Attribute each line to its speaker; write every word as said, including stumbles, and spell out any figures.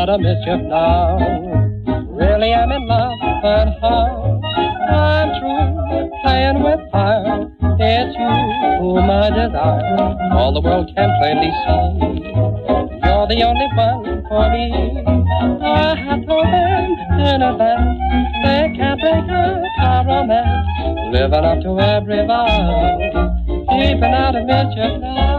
Speaker 1: out of mischief now. Really I'm in love, but how? I'm through playing with fire. It's you whom I desire. All the world can plainly see. You're the only one for me. I have told them in advance they can't break up our romance. Living up to every vow, keeping out of mischief now.